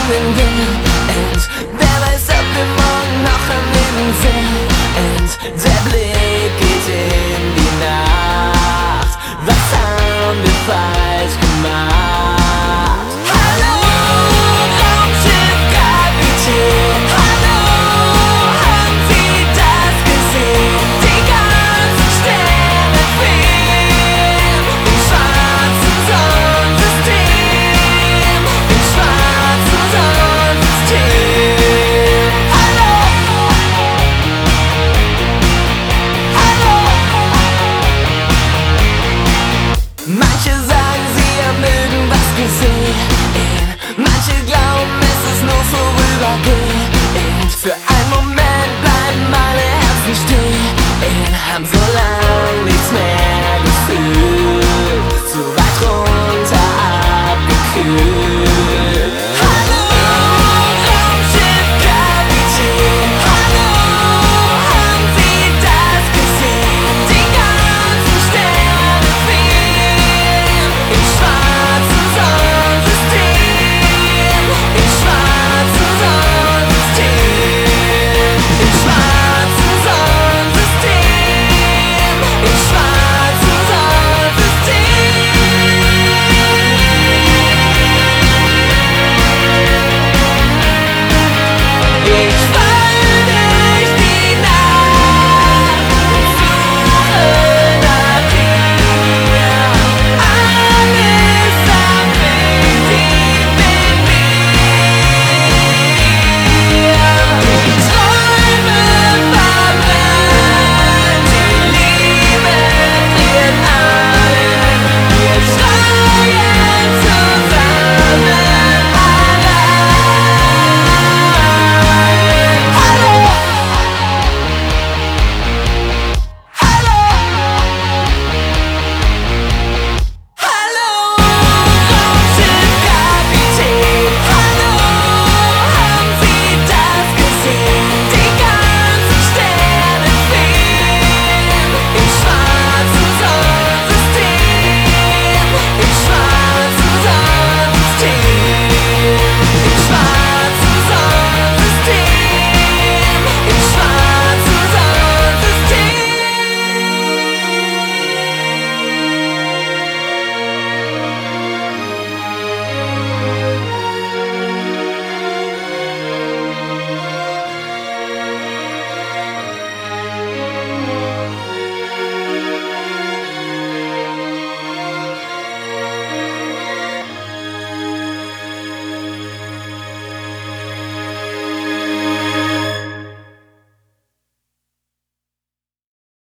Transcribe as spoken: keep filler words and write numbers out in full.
öffnen will. Und wer weiß, ob wir morgen noch am Leben sind. Und der Blick geht in die Nacht. Was haben wir falsch gemacht? Hallo, Raumschiff-Kapitän. Hallo, haben Sie das gesehen? Die ganzen Sterne fehlen im schwarzen Sonnensystem. Im schwarzen Sonnensystem. Hallo, hallo. Manche sagen, sie haben irgendwas gesehen. Manche glauben, es ist nur vorübergehend. Für einen Moment bleiben alle Herzen still. Haben so lang nichts mehr